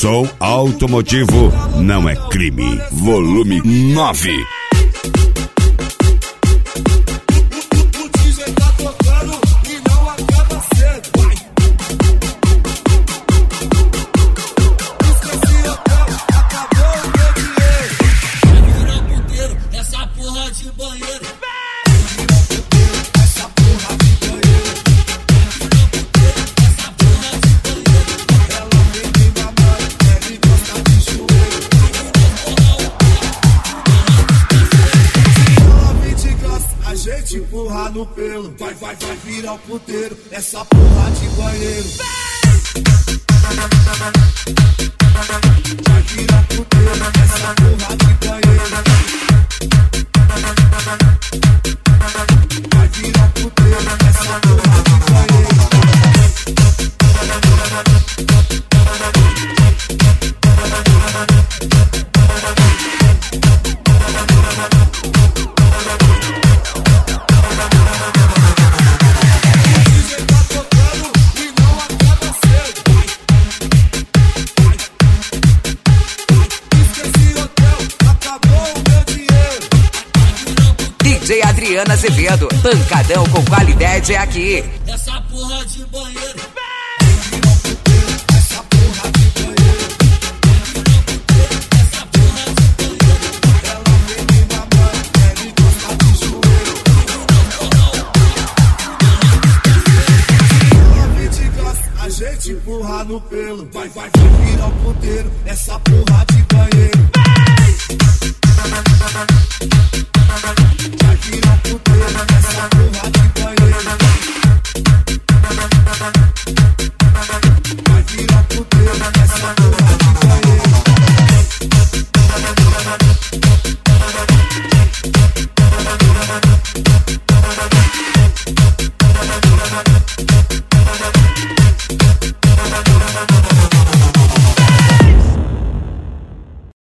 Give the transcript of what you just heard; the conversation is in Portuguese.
Som automotivo não é crime. Volume 9. Empurrar no pelo, vai virar o puteiro, essa porra de banheiro. Vai virar o puteiro, essa porra de banheiro. Vai virar o puteiro, essa porra de banheiro. DJ Adriana Azevedo, pancadão com qualidade é aqui. Essa porra de banheiro. A gente empurrar no pelo, vai virar o puteiro, essa porra de banheiro.